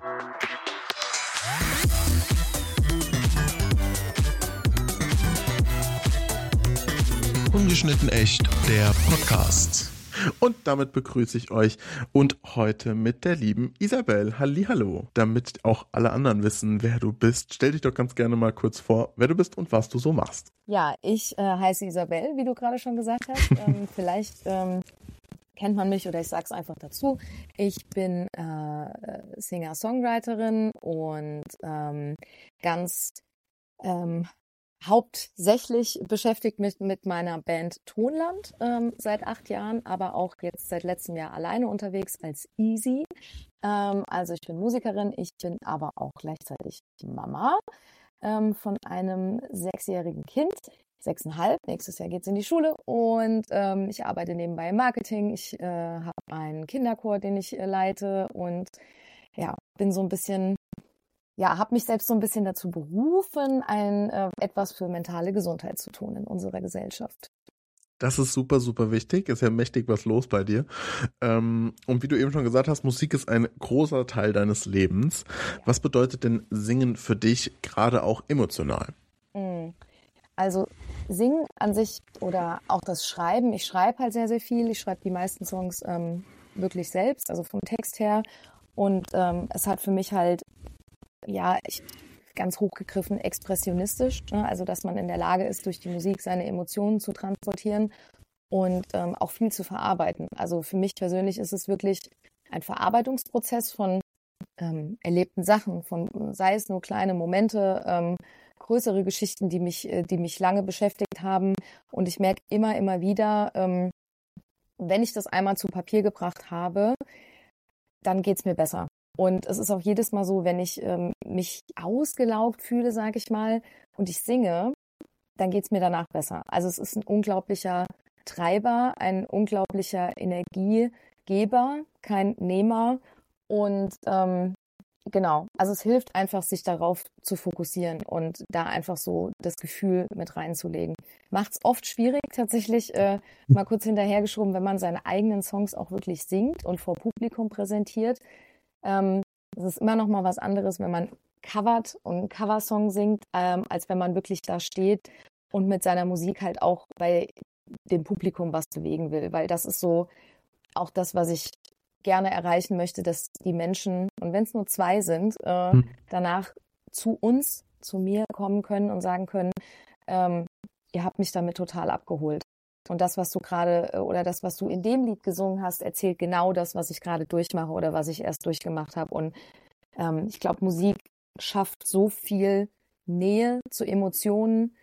Ungeschnitten echt, der Podcast. Und damit begrüße ich euch und heute mit der lieben Isabel. Hallihallo. Damit auch alle anderen wissen, wer du bist, stell dich doch ganz gerne mal kurz vor, wer du bist und was du so machst. Ja, ich heiße Isabel, wie du gerade schon gesagt hast. Vielleicht kennt man mich oder ich sag's einfach dazu. Ich bin Singer-Songwriterin und ganz hauptsächlich beschäftigt mich mit meiner Band Tonland seit 8 Jahren, aber auch jetzt seit letztem Jahr alleine unterwegs als Easy. Also ich bin Musikerin, ich bin aber auch gleichzeitig Mama von einem 6-jährigen Kind, 6,5. Nächstes Jahr geht's in die Schule und ich arbeite nebenbei im Marketing. Ich habe einen Kinderchor, den ich leite und ja, bin so ein bisschen habe mich selbst so ein bisschen dazu berufen, etwas für mentale Gesundheit zu tun in unserer Gesellschaft. Das ist super, super wichtig. Ist ja mächtig was los bei dir. Und wie du eben schon gesagt hast, Musik ist ein großer Teil deines Lebens. Was bedeutet denn Singen für dich, gerade auch emotional? Also Singen an sich oder auch das Schreiben. Ich schreibe halt sehr, sehr viel. Ich schreibe die meisten Songs wirklich selbst, also vom Text her. Und es hat für mich halt ganz hochgegriffen, expressionistisch, ne? Also dass man in der Lage ist, durch die Musik seine Emotionen zu transportieren und auch viel zu verarbeiten. Also für mich persönlich ist es wirklich ein Verarbeitungsprozess von erlebten Sachen, sei es nur kleine Momente, größere Geschichten, die mich lange beschäftigt haben. Und ich merke immer wieder, wenn ich das einmal zu Papier gebracht habe, dann geht's mir besser. Und es ist auch jedes Mal so, wenn ich mich ausgelaugt fühle, sage ich mal, und ich singe, dann geht's mir danach besser. Also es ist ein unglaublicher Treiber, ein unglaublicher Energiegeber, kein Nehmer. Und genau, also es hilft einfach, sich darauf zu fokussieren und da einfach so das Gefühl mit reinzulegen. Macht's oft schwierig, tatsächlich mal kurz hinterhergeschoben, wenn man seine eigenen Songs auch wirklich singt und vor Publikum präsentiert. Es ist immer noch mal was anderes, wenn man covert und einen Coversong singt, als wenn man wirklich da steht und mit seiner Musik halt auch bei dem Publikum was bewegen will. Weil das ist so auch das, was ich gerne erreichen möchte, dass die Menschen, und wenn es nur 2 sind, danach zu mir kommen können und sagen können, ihr habt mich damit total abgeholt. Und das, was du gerade oder das, was du in dem Lied gesungen hast, erzählt genau das, was ich gerade durchmache oder was ich erst durchgemacht habe. Und ich glaube, Musik schafft so viel Nähe zu Emotionen,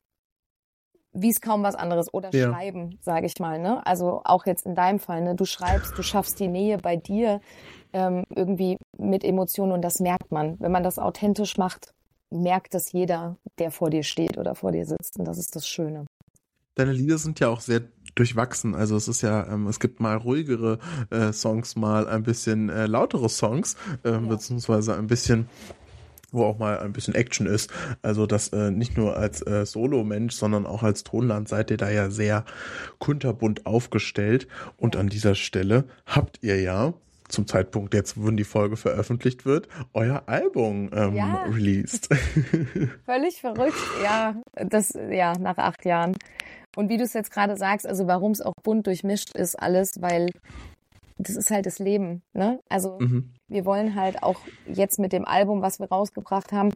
wie es kaum was anderes. Oder Schreiben, sage ich mal. Ne? Also auch jetzt in deinem Fall, ne? Du schreibst, du schaffst die Nähe bei dir irgendwie mit Emotionen und das merkt man. Wenn man das authentisch macht, merkt das jeder, der vor dir steht oder vor dir sitzt. Und das ist das Schöne. Deine Lieder sind ja auch sehr durchwachsen. Also es ist ja, es gibt mal ruhigere Songs, mal ein bisschen lautere Songs, beziehungsweise ein bisschen, wo auch mal ein bisschen Action ist. Also das nicht nur als Solo-Mensch, sondern auch als Tonland seid ihr da ja sehr kunterbunt aufgestellt. Und an dieser Stelle habt ihr ja zum Zeitpunkt jetzt, wo die Folge veröffentlicht wird, euer Album released. Völlig verrückt, nach 8 Jahren. Und wie du es jetzt gerade sagst, also warum es auch bunt durchmischt ist alles, weil das ist halt das Leben, ne? Also wir wollen halt auch jetzt mit dem Album, was wir rausgebracht haben,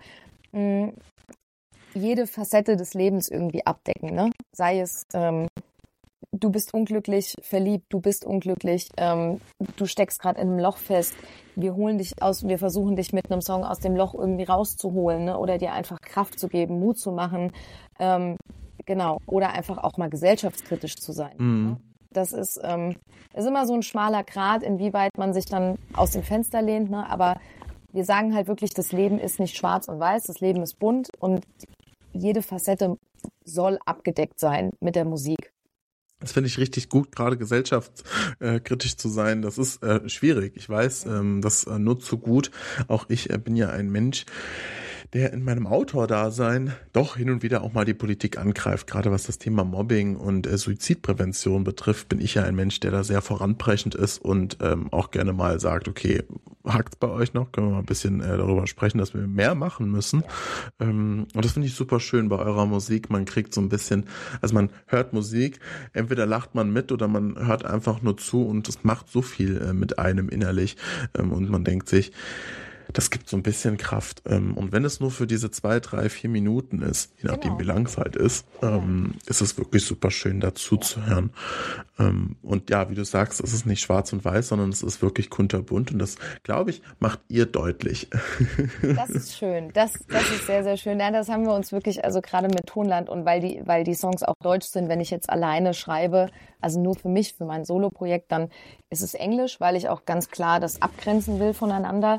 jede Facette des Lebens irgendwie abdecken, ne? Sei es du bist unglücklich verliebt, du bist unglücklich, du steckst gerade in einem Loch fest, wir versuchen dich mit einem Song aus dem Loch irgendwie rauszuholen, ne? Oder dir einfach Kraft zu geben, Mut zu machen, genau, oder einfach auch mal gesellschaftskritisch zu sein. Ne? Das ist immer so ein schmaler Grat, inwieweit man sich dann aus dem Fenster lehnt, ne? Aber wir sagen halt wirklich, das Leben ist nicht schwarz und weiß, das Leben ist bunt und jede Facette soll abgedeckt sein mit der Musik. Das finde ich richtig gut, gerade gesellschaftskritisch zu sein. Das ist schwierig. Ich weiß, das nur zu gut. Auch ich bin ja ein Mensch, der in meinem Autordasein doch hin und wieder auch mal die Politik angreift. Gerade was das Thema Mobbing und Suizidprävention betrifft, bin ich ja ein Mensch, der da sehr voranbrechend ist und auch gerne mal sagt, okay, hakt's bei euch noch? Können wir mal ein bisschen darüber sprechen, dass wir mehr machen müssen. Und das finde ich super schön bei eurer Musik. Man kriegt so ein bisschen, also man hört Musik, entweder lacht man mit oder man hört einfach nur zu und es macht so viel mit einem innerlich. Und man denkt sich, das gibt so ein bisschen Kraft. Und wenn es nur für diese 2, 3, 4 Minuten ist, je nachdem wie lang es halt ist, ist es wirklich super schön dazu zu hören. Und ja, wie du sagst, es ist nicht schwarz und weiß, sondern es ist wirklich kunterbunt und das, glaube ich, macht ihr deutlich. Das ist schön. Das ist sehr, sehr schön. Ja, das haben wir uns wirklich, also gerade mit Tonland und weil die Songs auch deutsch sind, wenn ich jetzt alleine schreibe, also nur für mich, für mein Soloprojekt, dann ist es Englisch, weil ich auch ganz klar das abgrenzen will voneinander.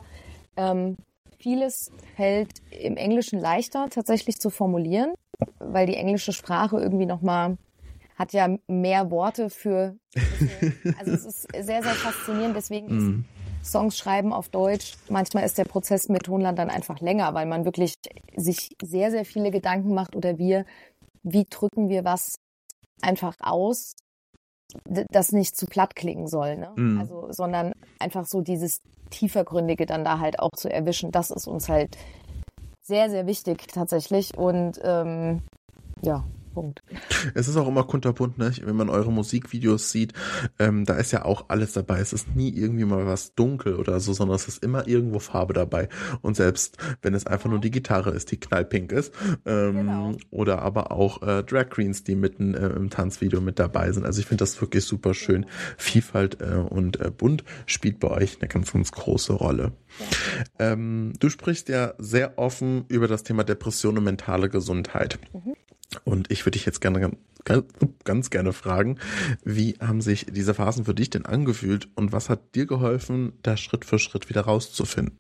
Vieles fällt im Englischen leichter tatsächlich zu formulieren, weil die englische Sprache irgendwie nochmal hat ja mehr Worte für, also es ist sehr, sehr faszinierend, deswegen ist Songs schreiben auf Deutsch, manchmal ist der Prozess mit Tonland dann einfach länger, weil man wirklich sich sehr, sehr viele Gedanken macht oder wie drücken wir was einfach aus, das nicht zu platt klingen soll, ne? Also, sondern einfach so dieses Tiefergründige dann da halt auch zu erwischen, das ist uns halt sehr, sehr wichtig tatsächlich und ja, Punkt. Es ist auch immer kunterbunt, ne? Wenn man eure Musikvideos sieht, da ist ja auch alles dabei. Es ist nie irgendwie mal was dunkel oder so, sondern es ist immer irgendwo Farbe dabei. Und selbst wenn es einfach nur die Gitarre ist, die knallpink ist, oder aber auch Drag Queens, die mitten im Tanzvideo mit dabei sind. Also ich finde das wirklich super schön. Vielfalt und bunt spielt bei euch eine ganz, ganz große Rolle. Du sprichst ja sehr offen über das Thema Depression und mentale Gesundheit. Und ich würde dich jetzt ganz gerne fragen, wie haben sich diese Phasen für dich denn angefühlt und was hat dir geholfen, da Schritt für Schritt wieder rauszufinden?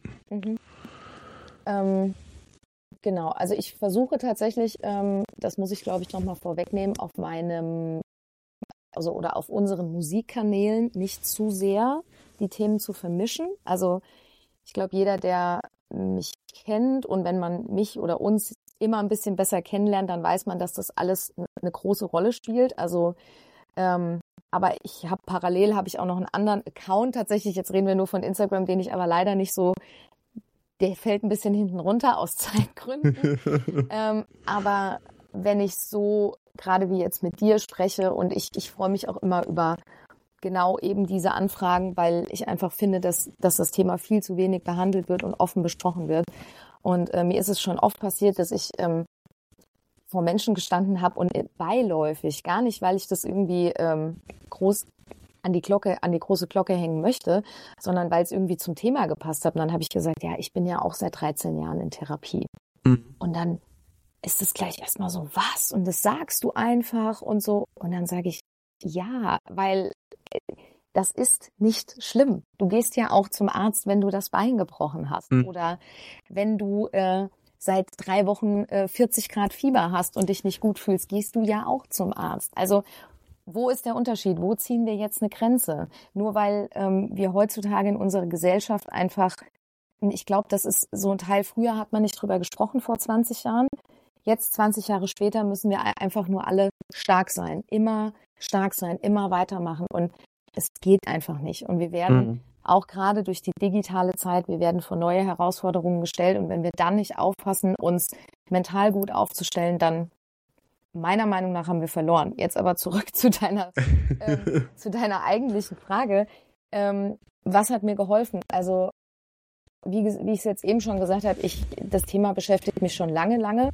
Genau, also ich versuche tatsächlich, das muss ich glaube ich nochmal vorwegnehmen, auf oder auf unseren Musikkanälen nicht zu sehr die Themen zu vermischen. Also ich glaube, jeder, der mich kennt und wenn man mich oder uns immer ein bisschen besser kennenlernt, dann weiß man, dass das alles eine große Rolle spielt. Also, aber parallel habe ich auch noch einen anderen Account. Tatsächlich, jetzt reden wir nur von Instagram, den ich aber leider nicht so, der fällt ein bisschen hinten runter aus Zeitgründen. Aber wenn ich so, gerade wie jetzt mit dir spreche und ich freue mich auch immer über genau eben diese Anfragen, weil ich einfach finde, dass das Thema viel zu wenig behandelt wird und offen besprochen wird. Und mir ist es schon oft passiert, dass ich vor Menschen gestanden habe und beiläufig, gar nicht, weil ich das irgendwie groß an die große Glocke hängen möchte, sondern weil es irgendwie zum Thema gepasst hat. Und dann habe ich gesagt, ja, ich bin ja auch seit 13 Jahren in Therapie. Und dann ist es gleich erstmal so, was? Und das sagst du einfach und so. Und dann sage ich, ja, weil das ist nicht schlimm. Du gehst ja auch zum Arzt, wenn du das Bein gebrochen hast oder wenn du seit 3 Wochen 40 Grad Fieber hast und dich nicht gut fühlst, gehst du ja auch zum Arzt. Also wo ist der Unterschied? Wo ziehen wir jetzt eine Grenze? Nur weil wir heutzutage in unserer Gesellschaft einfach, ich glaube, das ist so ein Teil, früher hat man nicht drüber gesprochen vor 20 Jahren. Jetzt, 20 Jahre später, müssen wir einfach nur alle stark sein, immer weitermachen und es geht einfach nicht. Und wir werden auch gerade durch die digitale Zeit, wir werden vor neue Herausforderungen gestellt und wenn wir dann nicht aufpassen, uns mental gut aufzustellen, dann meiner Meinung nach haben wir verloren. Jetzt aber zurück zu deiner eigentlichen Frage. Was hat mir geholfen? Also wie ich es jetzt eben schon gesagt habe, das Thema beschäftigt mich schon lange.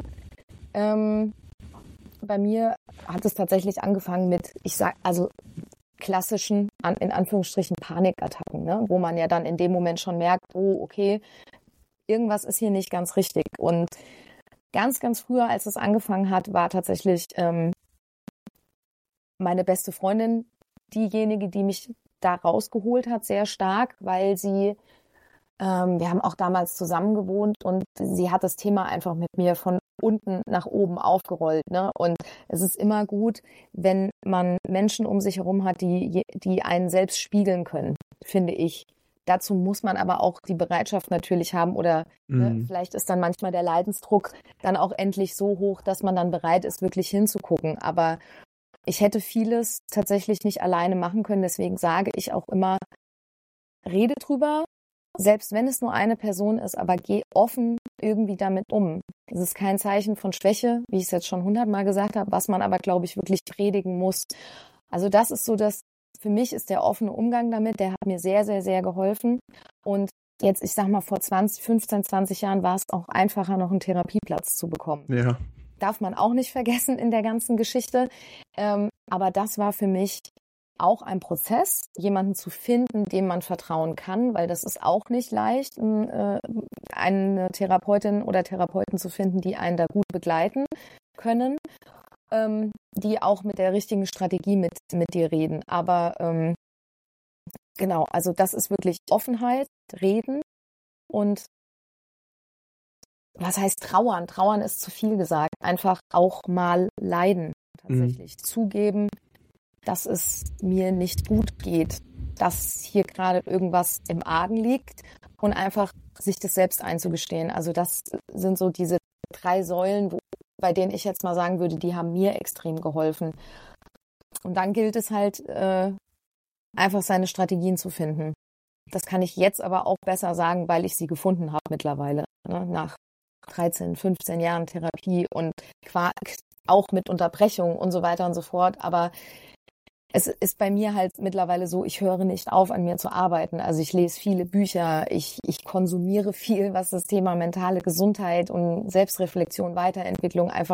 Bei mir hat es tatsächlich angefangen mit, klassischen, in Anführungsstrichen, Panikattacken, ne? Wo man ja dann in dem Moment schon merkt, oh, okay, irgendwas ist hier nicht ganz richtig. Und ganz, ganz früher, als es angefangen hat, war tatsächlich meine beste Freundin diejenige, die mich da rausgeholt hat, sehr stark, weil wir haben auch damals zusammen gewohnt und sie hat das Thema einfach mit mir von unten nach oben aufgerollt, ne? Und es ist immer gut, wenn man Menschen um sich herum hat, die einen selbst spiegeln können, finde ich. dazu muss man aber auch die Bereitschaft natürlich haben oder vielleicht ist dann manchmal der Leidensdruck dann auch endlich so hoch, dass man dann bereit ist, wirklich hinzugucken. Aber ich hätte vieles tatsächlich nicht alleine machen können. Deswegen sage ich auch immer, rede drüber, selbst wenn es nur eine Person ist, aber geh offen irgendwie damit um. Es ist kein Zeichen von Schwäche, wie ich es jetzt schon 100-mal gesagt habe, was man aber, glaube ich, wirklich predigen muss. Also das ist so für mich ist der offene Umgang damit, der hat mir sehr, sehr, sehr geholfen. Und jetzt, ich sag mal, vor 15, 20 Jahren war es auch einfacher, noch einen Therapieplatz zu bekommen. Ja. Darf man auch nicht vergessen in der ganzen Geschichte. Aber das war für mich auch ein Prozess, jemanden zu finden, dem man vertrauen kann, weil das ist auch nicht leicht, eine Therapeutin oder Therapeuten zu finden, die einen da gut begleiten können, die auch mit der richtigen Strategie mit dir reden. Aber genau, also das ist wirklich Offenheit, Reden und was heißt trauern? Trauern ist zu viel gesagt. Einfach auch mal leiden, tatsächlich. Zugeben, dass es mir nicht gut geht, dass hier gerade irgendwas im Argen liegt und einfach sich das selbst einzugestehen. Also das sind so diese 3 Säulen, bei denen ich jetzt mal sagen würde, die haben mir extrem geholfen. Und dann gilt es halt, einfach seine Strategien zu finden. Das kann ich jetzt aber auch besser sagen, weil ich sie gefunden habe mittlerweile, ne? Nach 13, 15 Jahren Therapie und auch mit Unterbrechung und so weiter und so fort. Aber es ist bei mir halt mittlerweile so, ich höre nicht auf, an mir zu arbeiten. Also ich lese viele Bücher, ich konsumiere viel, was das Thema mentale Gesundheit und Selbstreflexion, Weiterentwicklung einfach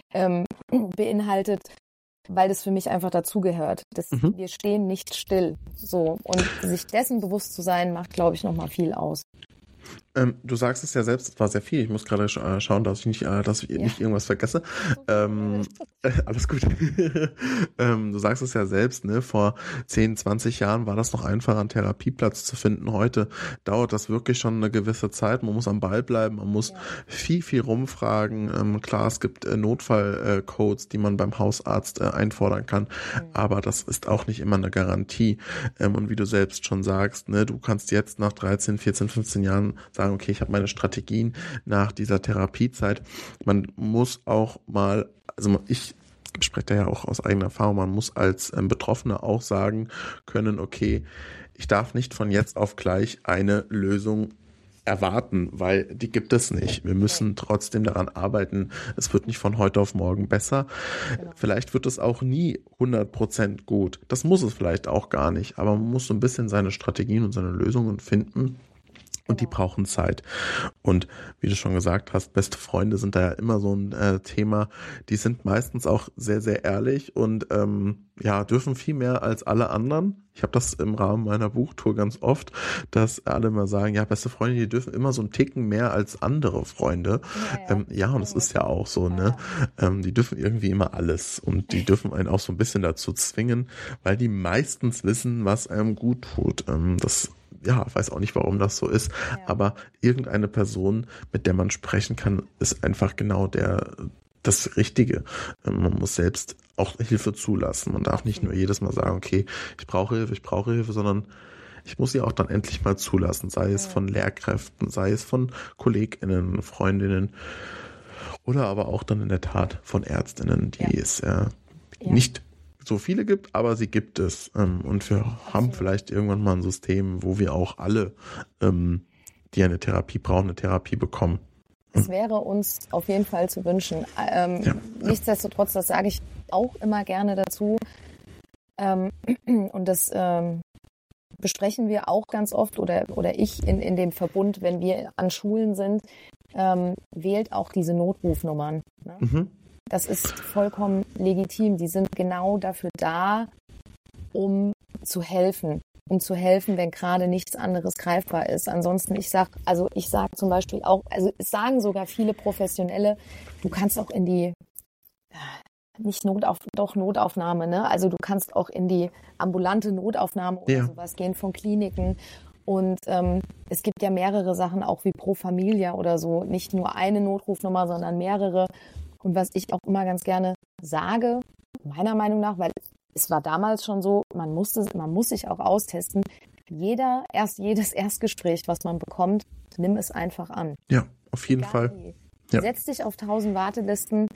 beinhaltet, weil das für mich einfach dazugehört. Wir stehen nicht still. So. Und sich dessen bewusst zu sein, macht, glaube ich, nochmal viel aus. Du sagst es ja selbst, es war sehr viel. Ich muss gerade schauen, dass ich nicht irgendwas vergesse. Alles gut. Du sagst es ja selbst, ne? Vor 10, 20 Jahren war das noch einfacher, einen Therapieplatz zu finden. Heute dauert das wirklich schon eine gewisse Zeit. Man muss am Ball bleiben, man muss viel, viel rumfragen. Klar, es gibt Notfallcodes, die man beim Hausarzt einfordern kann, aber das ist auch nicht immer eine Garantie. Und wie du selbst schon sagst, ne? Du kannst jetzt nach 13, 14, 15 Jahren sagen, okay, ich habe meine Strategien nach dieser Therapiezeit. Man muss auch mal, also ich spreche da ja auch aus eigener Erfahrung, man muss als Betroffener auch sagen können, okay, ich darf nicht von jetzt auf gleich eine Lösung erwarten, weil die gibt es nicht. Wir müssen trotzdem daran arbeiten. Es wird nicht von heute auf morgen besser. Genau. Vielleicht wird es auch nie 100% gut. Das muss es vielleicht auch gar nicht. Aber man muss so ein bisschen seine Strategien und seine Lösungen finden. Und die brauchen Zeit. Und wie du schon gesagt hast, beste Freunde sind da ja immer so ein Thema. Die sind meistens auch sehr, sehr ehrlich und dürfen viel mehr als alle anderen. Ich habe das im Rahmen meiner Buchtour ganz oft, dass alle mal sagen, ja, beste Freunde, die dürfen immer so einen Ticken mehr als andere Freunde. Und das ist ja auch so, ne? Die dürfen irgendwie immer alles und die dürfen einen auch so ein bisschen dazu zwingen, weil die meistens wissen, was einem gut tut. Ich weiß auch nicht, warum das so ist, aber irgendeine Person, mit der man sprechen kann, ist einfach genau das Richtige. Man muss selbst auch Hilfe zulassen. Man darf nicht nur jedes Mal sagen, okay, ich brauche Hilfe, sondern ich muss sie auch dann endlich mal zulassen, sei es von Lehrkräften, sei es von KollegInnen, Freundinnen oder aber auch dann in der Tat von Ärztinnen, die es nicht so viele gibt, aber sie gibt es. Und wir haben vielleicht irgendwann mal ein System, wo wir auch alle, die eine Therapie brauchen, eine Therapie bekommen. Es wäre uns auf jeden Fall zu wünschen. Nichtsdestotrotz, das sage ich auch immer gerne dazu. Und das besprechen wir auch ganz oft oder ich in dem Verbund, wenn wir an Schulen sind, wählt auch diese Notrufnummern. Ne? Das ist vollkommen legitim. Die sind genau dafür da, um zu helfen. Um zu helfen, wenn gerade nichts anderes greifbar ist. Ansonsten, ich sag zum Beispiel auch, also es sagen sogar viele Professionelle, du kannst auch in die, Notaufnahme, ne? Also du kannst auch in die ambulante Notaufnahme oder sowas gehen von Kliniken. Und es gibt ja mehrere Sachen, auch wie Pro Familia oder so. Nicht nur eine Notrufnummer, sondern mehrere. Und was ich auch immer ganz gerne sage, meiner Meinung nach, weil es war damals schon so, man muss sich auch austesten, jedes Erstgespräch, was man bekommt, nimm es einfach an. Ja, auf jeden Egal Fall. wie. Ja. Setz dich auf 1000 Wartelisten.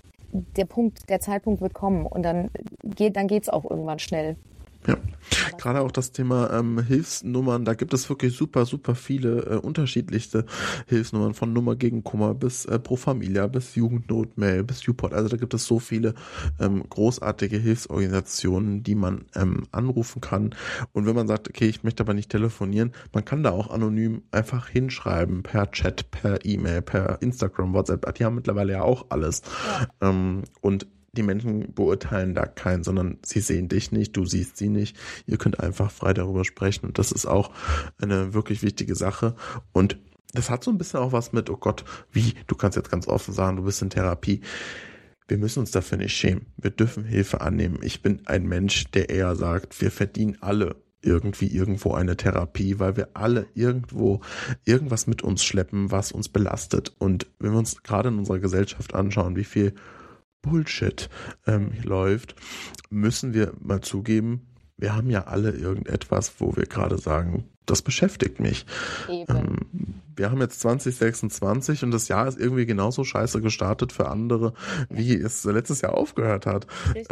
Der Zeitpunkt wird kommen und dann geht's auch irgendwann schnell. Ja, gerade auch das Thema Hilfsnummern, da gibt es wirklich super, super viele unterschiedlichste Hilfsnummern, von Nummer gegen Kummer bis Pro Familia, bis Jugendnotmail, bis YouPort. Also da gibt es so viele großartige Hilfsorganisationen, die man anrufen kann. Und wenn man sagt, okay, ich möchte aber nicht telefonieren, man kann da auch anonym einfach hinschreiben, per Chat, per E-Mail, per Instagram, WhatsApp. Die haben mittlerweile ja auch alles. Ja. Und die Menschen beurteilen da keinen, sondern sie sehen dich nicht, du siehst sie nicht. Ihr könnt einfach frei darüber sprechen und das ist auch eine wirklich wichtige Sache. Und das hat so ein bisschen auch was mit, oh Gott, du kannst jetzt ganz offen sagen, du bist in Therapie. Wir müssen uns dafür nicht schämen. Wir dürfen Hilfe annehmen. Ich bin ein Mensch, der eher sagt, wir verdienen alle irgendwo eine Therapie, weil wir alle irgendwo irgendwas mit uns schleppen, was uns belastet. Und wenn wir uns gerade in unserer Gesellschaft anschauen, wie viel Bullshit läuft, müssen wir mal zugeben, wir haben ja alle irgendetwas, wo wir gerade sagen, das beschäftigt mich. Wir haben jetzt 2026 und das Jahr ist irgendwie genauso scheiße gestartet für andere, wie es letztes Jahr aufgehört hat.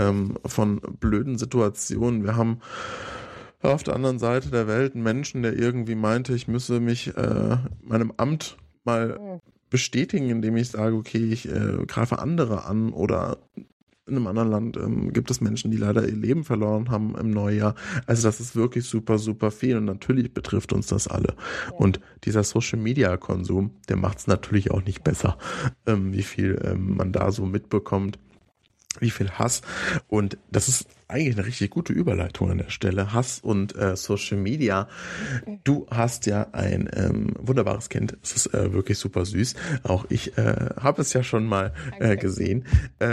Von blöden Situationen. Wir haben auf der anderen Seite der Welt einen Menschen, der irgendwie meinte, ich müsse mich meinem Amt mal bestätigen, indem ich sage, okay, ich greife andere an, oder in einem anderen Land gibt es Menschen, die leider ihr Leben verloren haben im Neujahr. Also das ist wirklich super, super viel und natürlich betrifft uns das alle. Ja. Und dieser Social-Media-Konsum, der macht es natürlich auch nicht besser, wie viel man da so mitbekommt, wie viel Hass. Und das ist eigentlich eine richtig gute Überleitung an der Stelle. Hass und Social Media. Du hast ja ein wunderbares Kind. Es ist wirklich super süß. Auch ich habe es ja schon mal gesehen.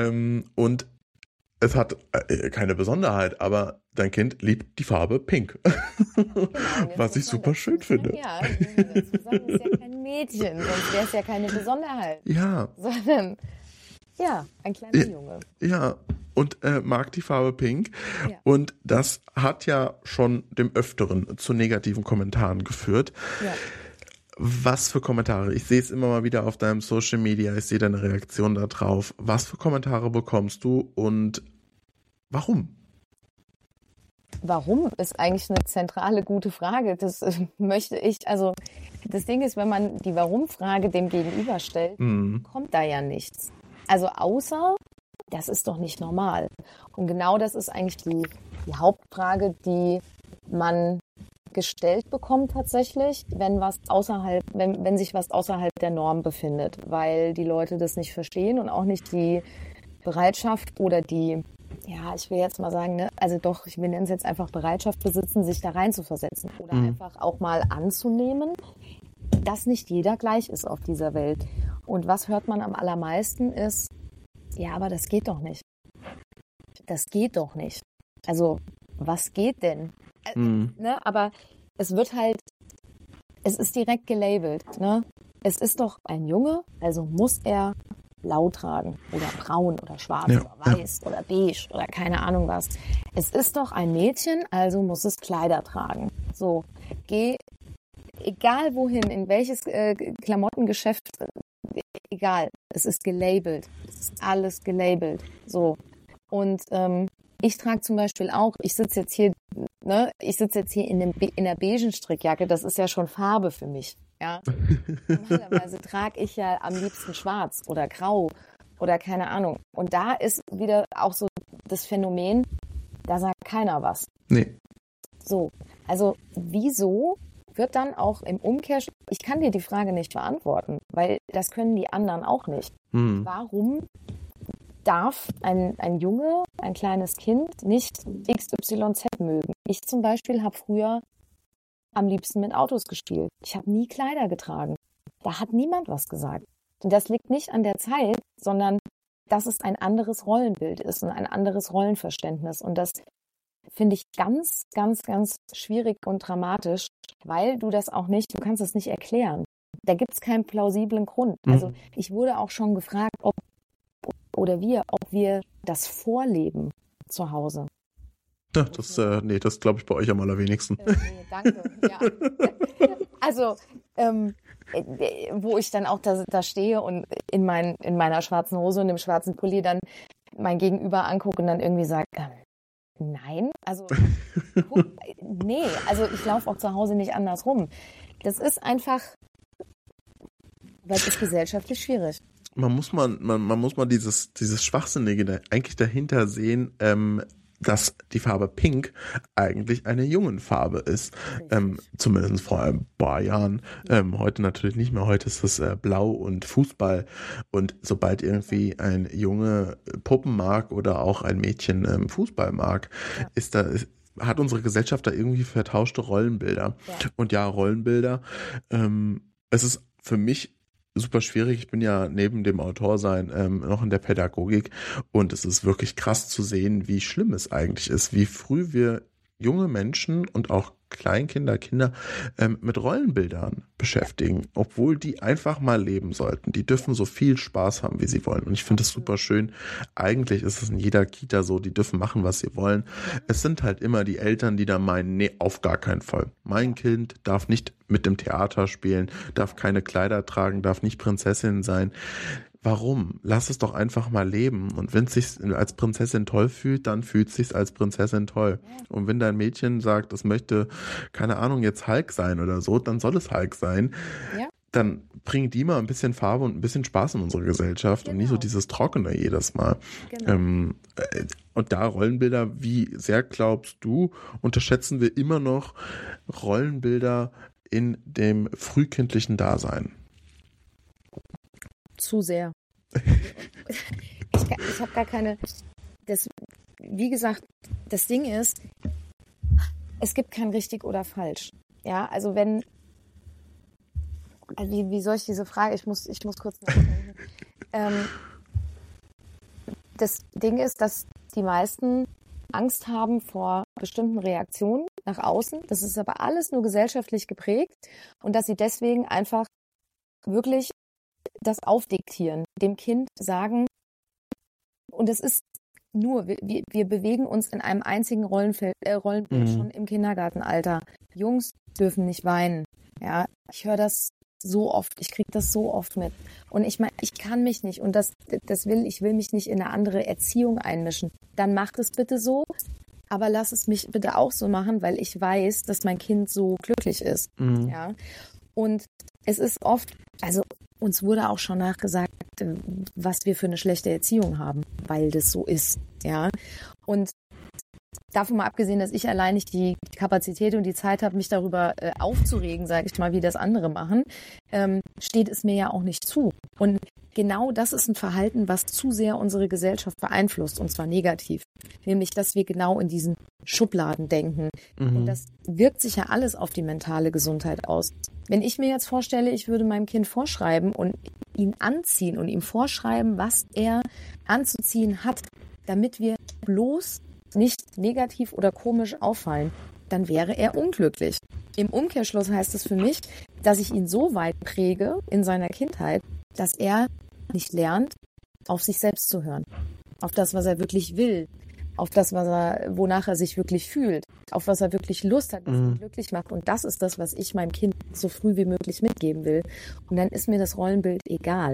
Und es hat keine Besonderheit, aber dein Kind liebt die Farbe Pink. Genau, was ich super schön finde. Ja, dazu sagen, ist ja kein Mädchen, sonst wäre es ja keine Besonderheit. Ja. Sondern ja, ein kleiner Junge. Ja, und mag die Farbe Pink. Ja. Und das hat ja schon dem Öfteren zu negativen Kommentaren geführt. Ja. Was für Kommentare? Ich sehe es immer mal wieder auf deinem Social Media, ich sehe deine Reaktion da drauf. Was für Kommentare bekommst du und warum? Warum ist eigentlich eine zentrale, gute Frage. Das möchte ich, also das Ding ist, wenn man die Warum-Frage dem gegenüberstellt, kommt da ja nichts. Also außer, das ist doch nicht normal. Und genau das ist eigentlich die Hauptfrage, die man gestellt bekommt tatsächlich, wenn sich was außerhalb der Norm befindet, weil die Leute das nicht verstehen und auch nicht die Bereitschaft oder die, ja, ich will jetzt mal sagen, ne, also doch, ich nenne es jetzt einfach Bereitschaft besitzen, sich da reinzuversetzen oder einfach auch mal anzunehmen, dass nicht jeder gleich ist auf dieser Welt. Und was hört man am allermeisten ist, ja, aber das geht doch nicht. Das geht doch nicht. Also, was geht denn? Ne? Aber es ist direkt gelabelt. Ne? Es ist doch ein Junge, also muss er blau tragen oder braun oder schwarz oder weiß oder beige oder keine Ahnung was. Es ist doch ein Mädchen, also muss es Kleider tragen. So, geh egal wohin, in welches Klamottengeschäft, egal, es ist gelabelt. Es ist alles gelabelt. So. Und ich trage zum Beispiel auch, ich sitze jetzt hier in der beigen Strickjacke, das ist ja schon Farbe für mich. Ja. Normalerweise trage ich ja am liebsten schwarz oder grau oder keine Ahnung. Und da ist wieder auch so das Phänomen, da sagt keiner was. Nee. So, also wieso wird dann auch im Umkehrschluss, ich kann dir die Frage nicht beantworten, weil das können die anderen auch nicht. Warum darf ein Junge, ein kleines Kind nicht XYZ mögen? Ich zum Beispiel habe früher am liebsten mit Autos gespielt. Ich habe nie Kleider getragen. Da hat niemand was gesagt. Und das liegt nicht an der Zeit, sondern dass es ein anderes Rollenbild ist und ein anderes Rollenverständnis. Und das finde ich ganz, ganz, ganz schwierig und dramatisch, weil du kannst es nicht erklären. Da gibt es keinen plausiblen Grund. Also ich wurde auch schon gefragt, ob wir das vorleben zu Hause. Ja, das glaube ich bei euch am allerwenigsten. Nee, danke. Ja. Also, wo ich dann auch da stehe und in meiner schwarzen Hose und dem schwarzen Pulli dann mein Gegenüber angucke und dann irgendwie sage, nein, also nee, also ich laufe auch zu Hause nicht anders rum. Das ist einfach, weil es ist gesellschaftlich schwierig. Man muss mal dieses Schwachsinnige eigentlich dahinter sehen, dass die Farbe Pink eigentlich eine Jungenfarbe ist. Zumindest vor ein paar Jahren. Heute natürlich nicht mehr. Heute ist es Blau und Fußball. Und sobald irgendwie ein Junge Puppen mag oder auch ein Mädchen Fußball mag, hat unsere Gesellschaft da irgendwie vertauschte Rollenbilder. Ja. Und ja, Rollenbilder. Es ist für mich super schwierig. Ich bin ja neben dem Autorsein noch in der Pädagogik und es ist wirklich krass zu sehen, wie schlimm es eigentlich ist, wie früh wir junge Menschen und auch Kleinkinder, Kinder mit Rollenbildern beschäftigen, obwohl die einfach mal leben sollten. Die dürfen so viel Spaß haben, wie sie wollen. Und ich finde es super schön. Eigentlich ist es in jeder Kita so, die dürfen machen, was sie wollen. Es sind halt immer die Eltern, die da meinen, nee, auf gar keinen Fall. Mein Kind darf nicht mit dem Theater spielen, darf keine Kleider tragen, darf nicht Prinzessin sein. Warum? Lass es doch einfach mal leben. Und wenn es sich als Prinzessin toll fühlt, dann fühlt es sich als Prinzessin toll. Und wenn dein Mädchen sagt, es möchte, keine Ahnung, jetzt Hulk sein oder so, dann soll es Hulk sein. Ja. Dann bring die mal ein bisschen Farbe und ein bisschen Spaß in unsere Gesellschaft und nicht so dieses Trockene jedes Mal. Genau. Und da Rollenbilder, wie sehr glaubst du, unterschätzen wir immer noch Rollenbilder in dem frühkindlichen Dasein? Zu sehr. Ich habe gar keine. Wie gesagt, das Ding ist, es gibt kein richtig oder falsch. Ja, also wie soll ich diese Frage? Ich muss kurz nachdenken. Das Ding ist, dass die meisten Angst haben vor bestimmten Reaktionen nach außen. Das ist aber alles nur gesellschaftlich geprägt und dass sie deswegen einfach wirklich das aufdiktieren, dem Kind sagen, und es ist nur, wir bewegen uns in einem einzigen Rollenbild schon im Kindergartenalter. Jungs dürfen nicht weinen. Ja, ich höre das so oft, ich kriege das so oft mit. Und ich meine, ich kann mich nicht, und ich will mich nicht in eine andere Erziehung einmischen. Dann macht es bitte so, aber lass es mich bitte auch so machen, weil ich weiß, dass mein Kind so glücklich ist. Ja. Und es ist oft, also uns wurde auch schon nachgesagt, was wir für eine schlechte Erziehung haben, weil das so ist, ja. Und davon mal abgesehen, dass ich allein nicht die Kapazität und die Zeit habe, mich darüber aufzuregen, sage ich mal, wie das andere machen, steht es mir ja auch nicht zu. Und genau das ist ein Verhalten, was zu sehr unsere Gesellschaft beeinflusst, und zwar negativ. Nämlich, dass wir genau in diesen Schubladen denken. Und das wirkt sich ja alles auf die mentale Gesundheit aus. Wenn ich mir jetzt vorstelle, ich würde meinem Kind vorschreiben und ihn anziehen und ihm vorschreiben, was er anzuziehen hat, damit wir bloß nicht negativ oder komisch auffallen, dann wäre er unglücklich. Im Umkehrschluss heißt es für mich, dass ich ihn so weit präge in seiner Kindheit, dass er nicht lernt, auf sich selbst zu hören. Auf das, was er wirklich will. Auf das, wonach er sich wirklich fühlt. Auf was er wirklich Lust hat, was ihn glücklich macht. Und das ist das, was ich meinem Kind so früh wie möglich mitgeben will. Und dann ist mir das Rollenbild egal.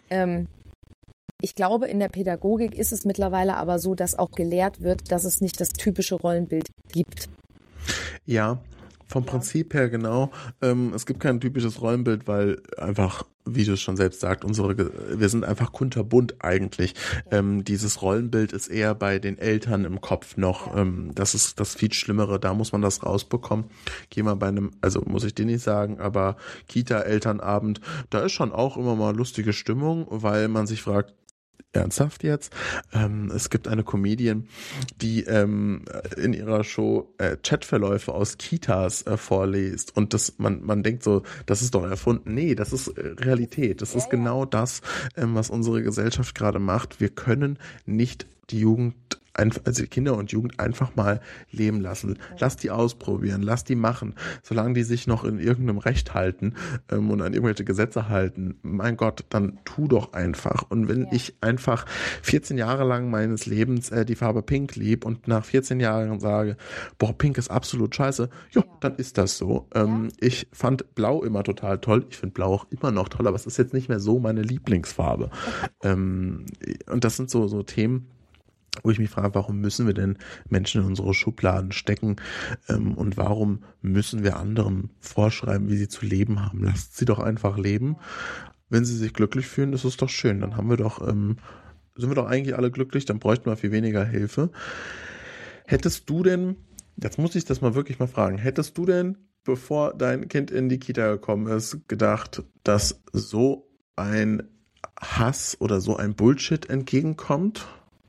Ich glaube, in der Pädagogik ist es mittlerweile aber so, dass auch gelehrt wird, dass es nicht das typische Rollenbild gibt. Ja, vom Prinzip her genau. Es gibt kein typisches Rollenbild, weil einfach, wie du es schon selbst sagst, wir sind einfach kunterbunt eigentlich. Dieses Rollenbild ist eher bei den Eltern im Kopf noch. Das ist das viel Schlimmere, da muss man das rausbekommen. Geh mal bei einem, also muss ich dir nicht sagen, aber Kita-Elternabend, da ist schon auch immer mal lustige Stimmung, weil man sich fragt, ernsthaft jetzt? Es gibt eine Comedian, die in ihrer Show Chatverläufe aus Kitas vorliest und man denkt so, das ist doch erfunden. Nee, das ist Realität. Das ist genau das, was unsere Gesellschaft gerade macht. Wir können nicht die Jugend also Kinder und Jugend einfach mal leben lassen. Lass die ausprobieren, lass die machen. Solange die sich noch in irgendeinem Recht halten und an irgendwelche Gesetze halten, mein Gott, dann tu doch einfach. Und wenn ich einfach 14 Jahre lang meines Lebens die Farbe Pink lieb und nach 14 Jahren sage, boah, Pink ist absolut scheiße, dann ist das so. Ich fand Blau immer total toll. Ich finde Blau auch immer noch toll, aber es ist jetzt nicht mehr so meine Lieblingsfarbe. Und das sind so Themen, wo ich mich frage, warum müssen wir denn Menschen in unsere Schubladen stecken und warum müssen wir anderen vorschreiben, wie sie zu leben haben? Lasst sie doch einfach leben. Wenn sie sich glücklich fühlen, ist es doch schön. Dann haben wir doch, sind wir doch eigentlich alle glücklich, dann bräuchten wir viel weniger Hilfe. Hättest du denn, jetzt muss ich das mal wirklich mal fragen, hättest du denn, bevor dein Kind in die Kita gekommen ist, gedacht, dass so ein Hass oder so ein Bullshit entgegenkommt?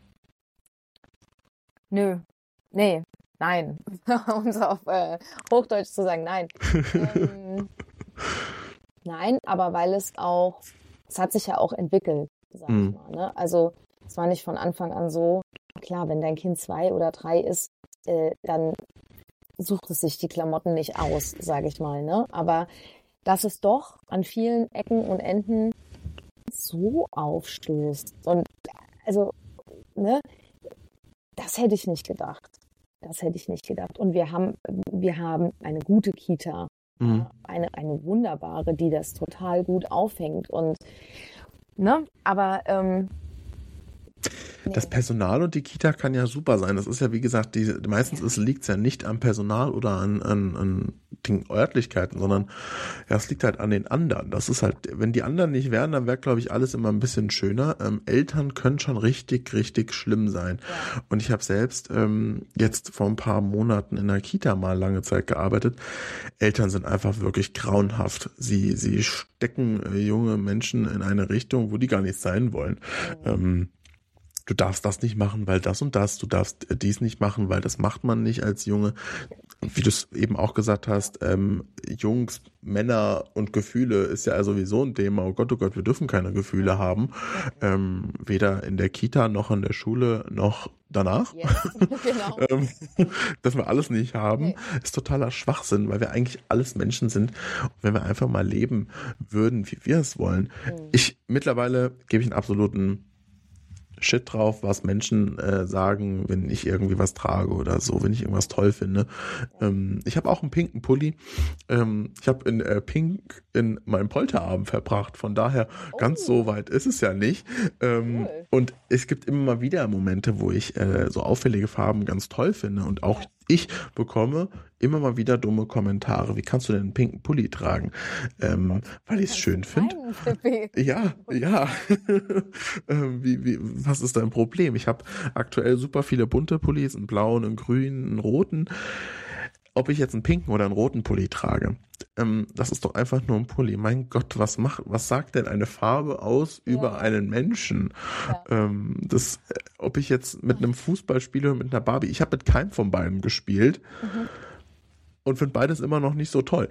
Nö, nee, nein. Um es auf Hochdeutsch zu sagen, nein. Nein, aber weil es hat sich ja auch entwickelt, sag ich mal. Ne? Also es war nicht von Anfang an so, klar, wenn dein Kind 2 oder 3 ist, dann sucht es sich die Klamotten nicht aus, sage ich mal. Ne? Aber dass es doch an vielen Ecken und Enden so aufstößt. Und also, ne? Das hätte ich nicht gedacht. Und wir haben eine gute Kita, eine wunderbare, die das total gut auffängt. Und ne, aber das Personal und die Kita kann ja super sein. Das ist ja, wie gesagt, meistens liegt es ja nicht am Personal oder an den Örtlichkeiten, sondern es liegt halt an den anderen. Das ist halt, wenn die anderen nicht wären, dann wäre, glaube ich, alles immer ein bisschen schöner. Eltern können schon richtig, richtig schlimm sein. Ja. Und ich habe selbst jetzt vor ein paar Monaten in der Kita mal lange Zeit gearbeitet. Eltern sind einfach wirklich grauenhaft. Sie stecken junge Menschen in eine Richtung, wo die gar nicht sein wollen. Du darfst das nicht machen, weil das und das. Du darfst dies nicht machen, weil das macht man nicht als Junge. Wie du es eben auch gesagt hast, Jungs, Männer und Gefühle ist ja sowieso ein Thema. Oh Gott, wir dürfen keine Gefühle haben. Weder in der Kita noch in der Schule noch danach. Yes, genau. Dass wir alles nicht haben, ist totaler Schwachsinn, weil wir eigentlich alles Menschen sind. Und wenn wir einfach mal leben würden, wie wir es wollen. Mittlerweile gebe ich einen absoluten Shit drauf, was Menschen sagen, wenn ich irgendwie was trage oder so, wenn ich irgendwas toll finde. Ich habe auch einen pinken Pulli. Ich habe in Pink in meinem Polterabend verbracht. Von daher, ganz so weit ist es ja nicht. Cool. Und es gibt immer mal wieder Momente, wo ich so auffällige Farben ganz toll finde. Und auch ich bekomme immer mal wieder dumme Kommentare. Wie kannst du denn einen pinken Pulli tragen? Weil ich es schön finde. Ja. Was ist dein Problem? Ich habe aktuell super viele bunte Pullis, einen blauen, einen grünen, einen roten. Ob ich jetzt einen pinken oder einen roten Pulli trage, das ist doch einfach nur ein Pulli. Mein Gott, was sagt denn eine Farbe aus über einen Menschen? Ja. Ob ich jetzt mit einem Fußball spiele oder mit einer Barbie, ich habe mit keinem von beiden gespielt und finde beides immer noch nicht so toll.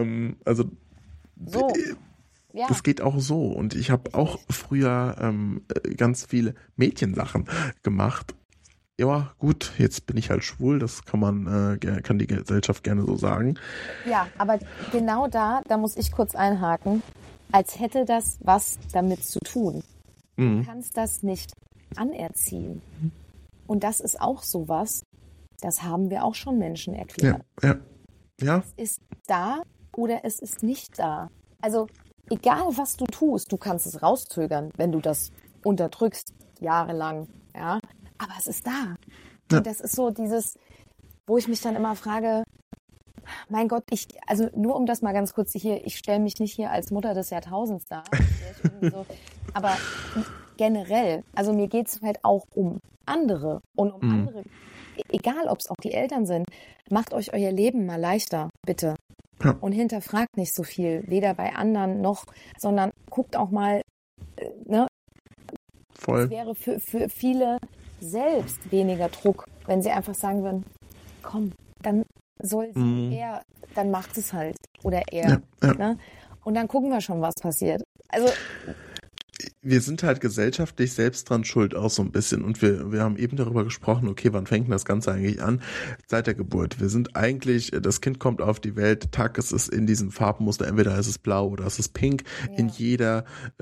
Das geht auch so. Und ich habe auch früher ganz viele Mädchensachen gemacht. Ja, gut, jetzt bin ich halt schwul, das kann die Gesellschaft gerne so sagen. Ja, aber genau da muss ich kurz einhaken, als hätte das was damit zu tun. Du kannst das nicht anerziehen. Und das ist auch sowas, das haben wir auch schon Menschen erklärt. Ja. Es ist da oder es ist nicht da. Also egal, was du tust, du kannst es rauszögern, wenn du das unterdrückst, jahrelang, ja. Aber es ist da. Ja. Und das ist so dieses, wo ich mich dann immer frage, mein Gott, also nur um das mal ganz kurz hier, ich stelle mich nicht hier als Mutter des Jahrtausends dar. So, aber generell, also mir geht es halt auch um andere und um andere, egal ob es auch die Eltern sind, macht euch euer Leben mal leichter, bitte. Ja. Und hinterfragt nicht so viel, weder bei anderen noch, sondern guckt auch mal, ne? Voll. Es wäre für viele selbst weniger Druck, wenn sie einfach sagen würden, komm, dann soll sie dann macht es halt. Oder er. Ja. Ne? Und dann gucken wir schon, was passiert. Also wir sind halt gesellschaftlich selbst dran schuld, auch so ein bisschen. Und wir haben eben darüber gesprochen, okay, wann fängt denn das Ganze eigentlich an? Seit der Geburt. Wir sind eigentlich, das Kind kommt auf die Welt, tack, es ist in diesem Farbmuster, entweder ist es blau oder ist es pink. In jeder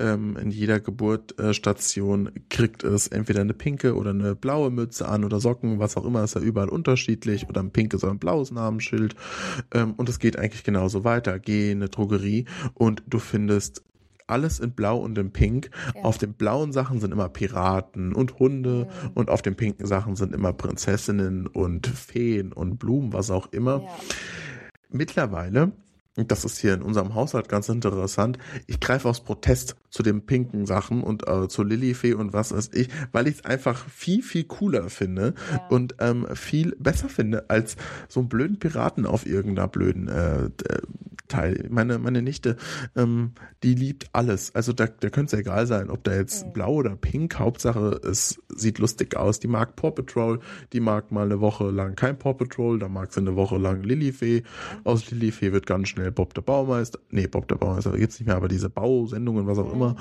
Geburtsstation kriegt es entweder eine pinke oder eine blaue Mütze an oder Socken, was auch immer, ist ja überall unterschiedlich, oder ein pinkes oder ein blaues Namensschild. Und es geht eigentlich genauso weiter. Geh in eine Drogerie und du findest alles in Blau und in Pink. Ja. Auf den blauen Sachen sind immer Piraten und Hunde und auf den pinken Sachen sind immer Prinzessinnen und Feen und Blumen, was auch immer. Ja. Mittlerweile, und das ist hier in unserem Haushalt ganz interessant, ich greife aus Protest zu den pinken Sachen und zu Lilifee und was weiß ich, weil ich es einfach viel, viel cooler finde und viel besser finde als so einen blöden Piraten auf irgendeiner blöden Teil. Meine Nichte, die liebt alles. Also da könnte es egal sein, ob da jetzt blau oder pink, Hauptsache es sieht lustig aus. Die mag Paw Patrol, die mag mal eine Woche lang kein Paw Patrol, da mag sie eine Woche lang Lilifee. Aus Lilifee wird ganz schnell Bob der Baumeister. Nee, Bob der Baumeister gibt's nicht mehr, aber diese Bausendungen, was auch immer.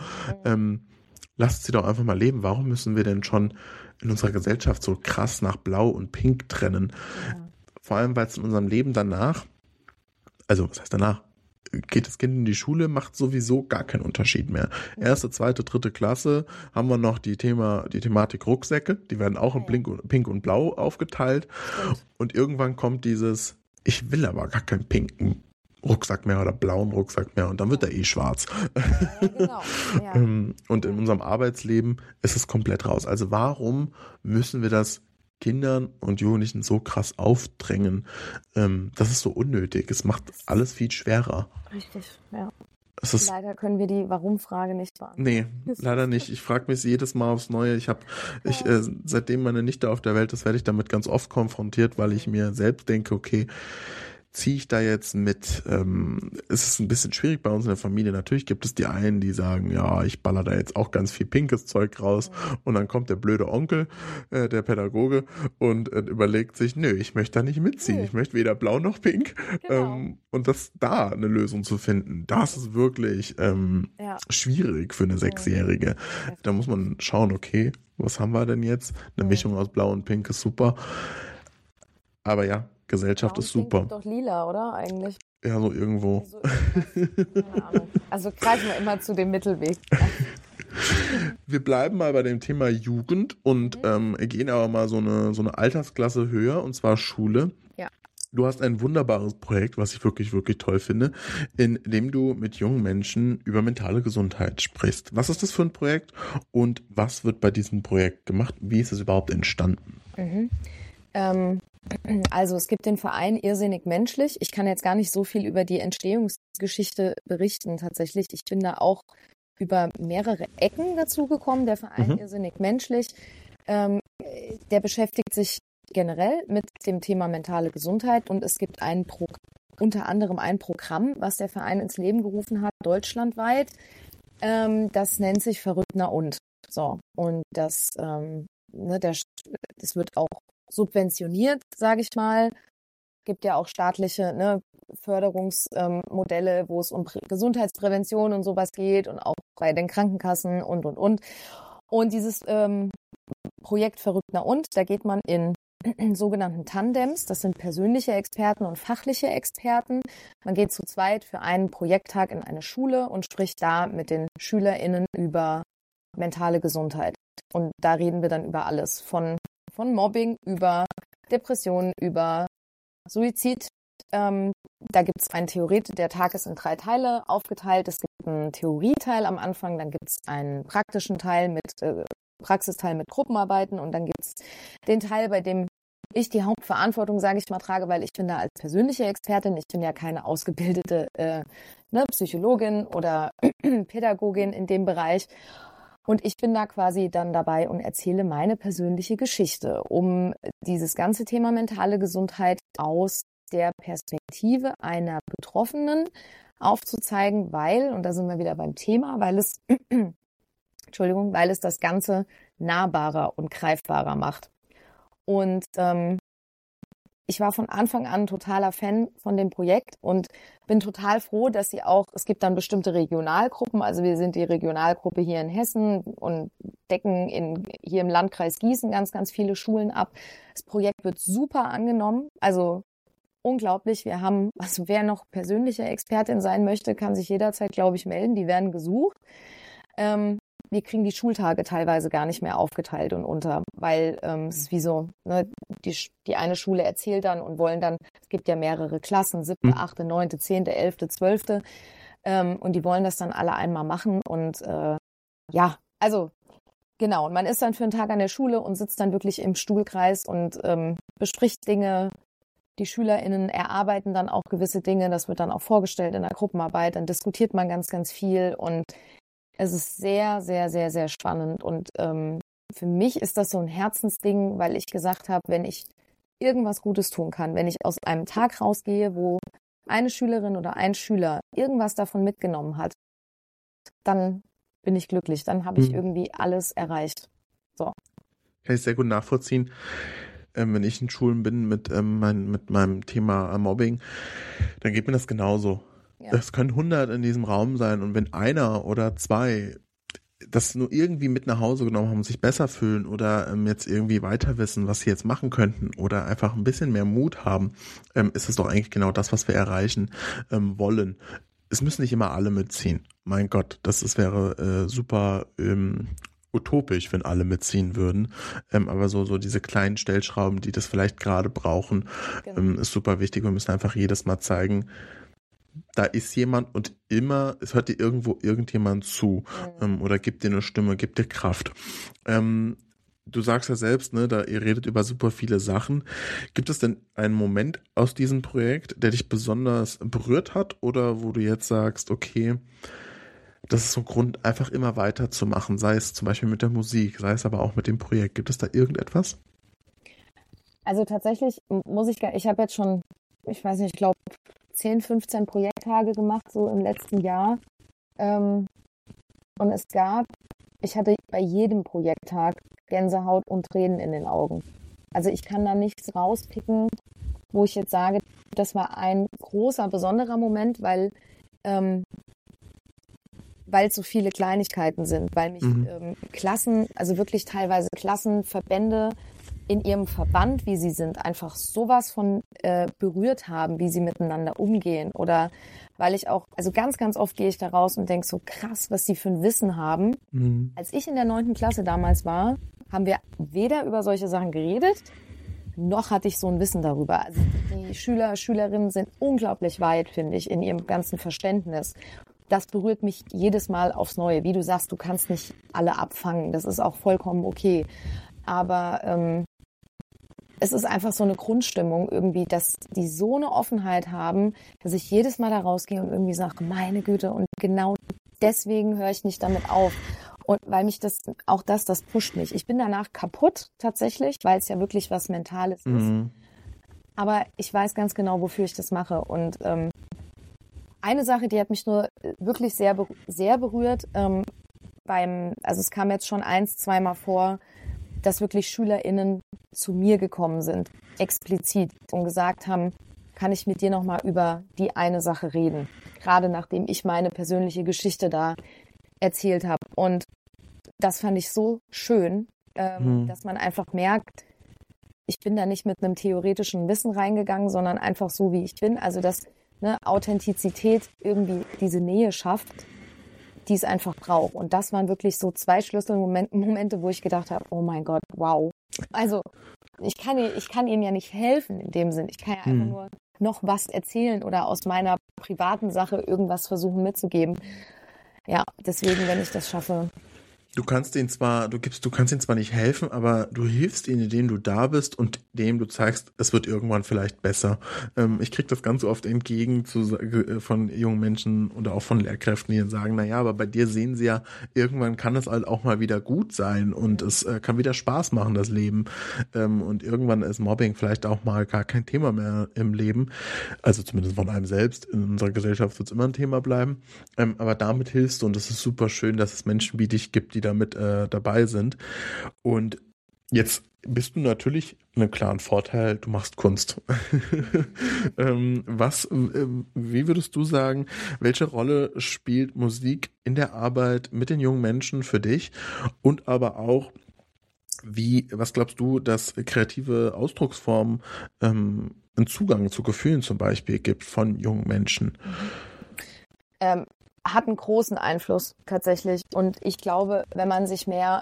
Lasst sie doch einfach mal leben. Warum müssen wir denn schon in unserer Gesellschaft so krass nach Blau und Pink trennen? Vor allem, weil es in unserem Leben danach, also was heißt danach? Geht das Kind in die Schule, macht sowieso gar keinen Unterschied mehr. Erste, zweite, dritte Klasse haben wir noch die Thematik Rucksäcke. Die werden auch in Pink und Blau aufgeteilt. Und irgendwann kommt dieses, ich will aber gar keinen pinken Rucksack mehr oder blauen Rucksack mehr und dann wird er schwarz. Ja, genau. Ja. Und in unserem Arbeitsleben ist es komplett raus. Also warum müssen wir das Kindern und Jugendlichen so krass aufdrängen? Das ist so unnötig. Es macht alles viel schwerer. Richtig, ja. Es Leider können wir die Warum-Frage nicht beantworten. Nee, leider nicht. Ich frage mich jedes Mal aufs Neue. Seitdem meine Nichte auf der Welt ist, werde ich damit ganz oft konfrontiert, weil ich mir selbst denke, okay, ziehe ich da jetzt mit? Es ist ein bisschen schwierig bei uns in der Familie. Natürlich gibt es die einen, die sagen, ja, ich baller da jetzt auch ganz viel pinkes Zeug raus. Und dann kommt der blöde Onkel, der Pädagoge, und überlegt sich, nö, ich möchte da nicht mitziehen. Ich möchte weder blau noch pink. Genau. Und da eine Lösung zu finden, das ist wirklich schwierig für eine Sechsjährige. Da muss man schauen, okay, was haben wir denn jetzt? Eine Mischung aus blau und pink ist super. Aber ja, Gesellschaft ist super. Pink doch lila, oder eigentlich? Ja, so irgendwo. Also, keine Ahnung. Also greifen wir immer zu dem Mittelweg. Wir bleiben mal bei dem Thema Jugend und gehen aber mal so eine Altersklasse höher, und zwar Schule. Ja. Du hast ein wunderbares Projekt, was ich wirklich, wirklich toll finde, in dem du mit jungen Menschen über mentale Gesundheit sprichst. Was ist das für ein Projekt und was wird bei diesem Projekt gemacht? Wie ist es überhaupt entstanden? Also es gibt den Verein Irrsinnig Menschlich. Ich kann jetzt gar nicht so viel über die Entstehungsgeschichte berichten tatsächlich. Ich bin da auch über mehrere Ecken dazu gekommen. Der Verein Irrsinnig Menschlich, der beschäftigt sich generell mit dem Thema mentale Gesundheit, und es gibt unter anderem ein Programm, was der Verein ins Leben gerufen hat, deutschlandweit. Das nennt sich Verrückt na und. So, und das wird auch subventioniert, sage ich mal. Gibt ja auch staatliche Förderungsmodelle, wo es um Gesundheitsprävention und sowas geht, und auch bei den Krankenkassen und. Und dieses Projekt Verrückt na und, da geht man in sogenannten Tandems, das sind persönliche Experten und fachliche Experten. Man geht zu zweit für einen Projekttag in eine Schule und spricht da mit den SchülerInnen über mentale Gesundheit. Und da reden wir dann über alles, von Mobbing über Depressionen, über Suizid. Da gibt es einen der Tag ist in 3 Teile aufgeteilt. Es gibt einen Theorieteil am Anfang, dann gibt es einen praxischen Teil Praxisteil mit Gruppenarbeiten, und dann gibt es den Teil, bei dem ich die Hauptverantwortung, sage ich mal, trage, weil ich bin da als persönliche Expertin, ich bin ja keine ausgebildete Psychologin oder Pädagogin in dem Bereich. Und ich bin da quasi dann dabei und erzähle meine persönliche Geschichte, um dieses ganze Thema mentale Gesundheit aus der Perspektive einer Betroffenen aufzuzeigen, und da sind wir wieder beim Thema, weil es das Ganze nahbarer und greifbarer macht. Und ich war von Anfang an totaler Fan von dem Projekt und bin total froh, dass sie auch, es gibt dann bestimmte Regionalgruppen, also wir sind die Regionalgruppe hier in Hessen und decken hier im Landkreis Gießen ganz, ganz viele Schulen ab. Das Projekt wird super angenommen, also unglaublich. Also wer noch persönliche Expertin sein möchte, kann sich jederzeit, glaube ich, melden, die werden gesucht. Wir kriegen die Schultage teilweise gar nicht mehr aufgeteilt und unter, weil es ist wie so, ne, die eine Schule erzählt dann und wollen dann, es gibt ja mehrere Klassen, 7., 8., 9., 10., 11., 12. Und die wollen das dann alle einmal machen und ja, also genau. Und man ist dann für einen Tag an der Schule und sitzt dann wirklich im Stuhlkreis und bespricht Dinge. Die SchülerInnen erarbeiten dann auch gewisse Dinge, das wird dann auch vorgestellt in der Gruppenarbeit, dann diskutiert man ganz, ganz viel und es ist sehr, sehr, sehr, sehr spannend und für mich ist das so ein Herzensding, weil ich gesagt habe, wenn ich irgendwas Gutes tun kann, wenn ich aus einem Tag rausgehe, wo eine Schülerin oder ein Schüler irgendwas davon mitgenommen hat, dann bin ich glücklich, dann habe ich irgendwie alles erreicht. So. Kann ich sehr gut nachvollziehen. Wenn ich in Schulen bin mit meinem Thema Mobbing, dann geht mir das genauso. Ja. Es können 100 in diesem Raum sein und wenn einer oder zwei das nur irgendwie mit nach Hause genommen haben, sich besser fühlen oder jetzt irgendwie weiter wissen, was sie jetzt machen könnten oder einfach ein bisschen mehr Mut haben, ist es doch eigentlich genau das, was wir erreichen wollen. Es müssen nicht immer alle mitziehen. Mein Gott, wäre super utopisch, wenn alle mitziehen würden. Aber so diese kleinen Stellschrauben, die das vielleicht gerade brauchen, genau. Ist super wichtig. Wir müssen einfach jedes Mal zeigen, da ist jemand und immer, es hört dir irgendwo irgendjemand zu oder gibt dir eine Stimme, gibt dir Kraft. Du sagst ja selbst, ne, ihr redet über super viele Sachen. Gibt es denn einen Moment aus diesem Projekt, der dich besonders berührt hat oder wo du jetzt sagst, okay, das ist so ein Grund, einfach immer weiterzumachen, sei es zum Beispiel mit der Musik, sei es aber auch mit dem Projekt. Gibt es da irgendetwas? Also tatsächlich ich habe jetzt schon, ich weiß nicht, ich glaube 10, 15 Projekttage gemacht, so im letzten Jahr. Und ich hatte bei jedem Projekttag Gänsehaut und Tränen in den Augen. Also ich kann da nichts rauspicken, wo ich jetzt sage, das war ein großer, besonderer Moment, weil es so viele Kleinigkeiten sind, weil mich Klassen, also wirklich teilweise Klassenverbände in ihrem Verband, wie sie sind, einfach sowas von berührt haben, wie sie miteinander umgehen. Oder weil ich auch, also ganz, ganz oft gehe ich da raus und denke so krass, was sie für ein Wissen haben. Als ich in der 9. Klasse damals war, haben wir weder über solche Sachen geredet, noch hatte ich so ein Wissen darüber. Also die Schülerinnen sind unglaublich weit, finde ich, in ihrem ganzen Verständnis. Das berührt mich jedes Mal aufs Neue. Wie du sagst, du kannst nicht alle abfangen. Das ist auch vollkommen okay. Aber es ist einfach so eine Grundstimmung irgendwie, dass die so eine Offenheit haben, dass ich jedes Mal da rausgehe und irgendwie sage, meine Güte, und genau deswegen höre ich nicht damit auf. Und weil mich das pusht mich. Ich bin danach kaputt tatsächlich, weil es ja wirklich was Mentales ist. Aber ich weiß ganz genau, wofür ich das mache. Und eine Sache, die hat mich nur wirklich sehr, sehr berührt. Also es kam jetzt schon 1-, 2-mal vor, dass wirklich SchülerInnen zu mir gekommen sind, explizit, und gesagt haben, kann ich mit dir nochmal über die eine Sache reden? Gerade nachdem ich meine persönliche Geschichte da erzählt habe. Und das fand ich so schön, dass man einfach merkt, ich bin da nicht mit einem theoretischen Wissen reingegangen, sondern einfach so, wie ich bin. Also dass Authentizität irgendwie diese Nähe schafft, die es einfach braucht. Und das waren wirklich so 2 Schlüsselmomente, wo ich gedacht habe, oh mein Gott, wow. Also ich kann ihnen ja nicht helfen in dem Sinn. Ich kann ja einfach nur noch was erzählen oder aus meiner privaten Sache irgendwas versuchen mitzugeben. Ja, deswegen, wenn ich das schaffe. Du kannst ihnen zwar nicht helfen, aber du hilfst ihnen, indem du da bist und indem du zeigst, es wird irgendwann vielleicht besser. Ich kriege das ganz oft entgegen von jungen Menschen oder auch von Lehrkräften, die dann sagen, naja, aber bei dir sehen sie ja, irgendwann kann es halt auch mal wieder gut sein und es kann wieder Spaß machen, das Leben. Und irgendwann ist Mobbing vielleicht auch mal gar kein Thema mehr im Leben. Also zumindest von einem selbst. In unserer Gesellschaft wird es immer ein Thema bleiben. Aber damit hilfst du und es ist super schön, dass es Menschen wie dich gibt, die damit dabei sind. Und Jetzt bist du natürlich einen klaren Vorteil, du machst Kunst. Wie würdest du sagen, welche Rolle spielt Musik in der Arbeit mit den jungen Menschen für dich? Und aber auch, was glaubst du, dass kreative Ausdrucksformen einen Zugang zu Gefühlen zum Beispiel gibt von jungen Menschen? Hat einen großen Einfluss tatsächlich. Und ich glaube, wenn man sich mehr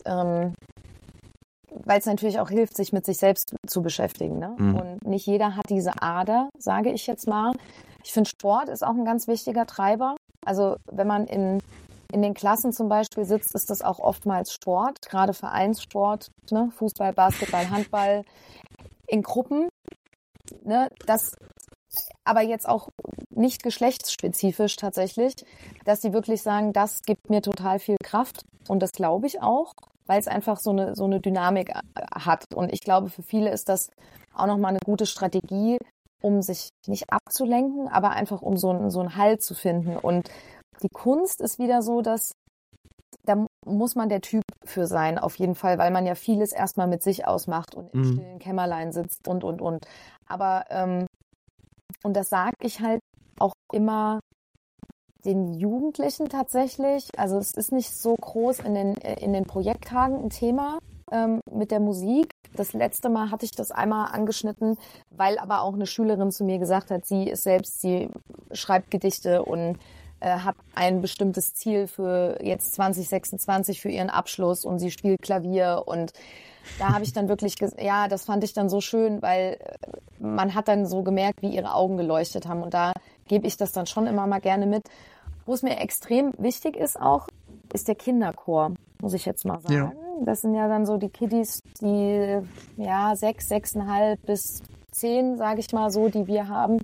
weil es natürlich auch hilft, sich mit sich selbst zu beschäftigen. Ne? Mhm. Und nicht jeder hat diese Ader, sage ich jetzt mal. Ich finde, Sport ist auch ein ganz wichtiger Treiber. Also wenn man in den Klassen zum Beispiel sitzt, ist das auch oftmals Sport, gerade Vereinssport, ne? Fußball, Basketball, Handball, in Gruppen. Ne? Das aber jetzt auch nicht geschlechtsspezifisch tatsächlich, dass sie wirklich sagen, das gibt mir total viel Kraft. Und das glaube ich auch, weil es einfach so eine Dynamik hat. Und ich glaube, für viele ist das auch nochmal eine gute Strategie, um sich nicht abzulenken, aber einfach um so einen Halt zu finden. Und die Kunst ist wieder so, dass da muss man der Typ für sein, auf jeden Fall, weil man ja vieles erstmal mit sich ausmacht und im stillen Kämmerlein sitzt und. Aber und das sage ich halt auch immer den Jugendlichen tatsächlich. Also es ist nicht so groß in den Projekttagen ein Thema mit der Musik. Das letzte Mal hatte ich das einmal angeschnitten, weil aber auch eine Schülerin zu mir gesagt hat, sie schreibt Gedichte und hat ein bestimmtes Ziel für jetzt 2026 für ihren Abschluss und sie spielt Klavier und da habe ich dann wirklich, ja, das fand ich dann so schön, weil man hat dann so gemerkt, wie ihre Augen geleuchtet haben. Und da gebe ich das dann schon immer mal gerne mit. Wo es mir extrem wichtig ist auch, ist der Kinderchor, muss ich jetzt mal sagen. Ja. Das sind ja dann so die Kiddies, die 6, 6,5 bis 10, sage ich mal so, die wir haben.